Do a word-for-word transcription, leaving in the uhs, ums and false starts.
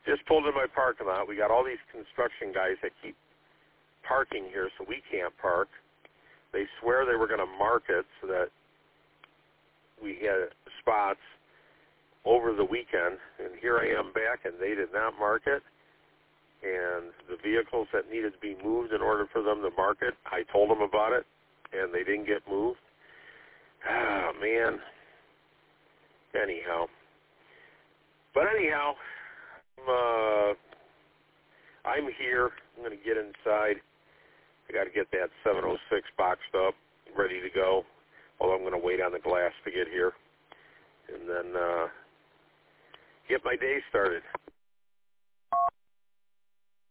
Just pulled in my parking lot. We got all these construction guys that keep parking here, so we can't park. They swear they were going to mark it so that we had spots over the weekend, and here I am back, and they did not mark it. And the vehicles that needed to be moved in order for them to mark it, I told them about it, and they didn't get moved. Ah, man. Anyhow. But anyhow, I'm, uh, I'm here. I'm going to get inside. I got to get that seven oh six boxed up, ready to go. Although I'm going to wait on the glass to get here. And then uh, get my day started.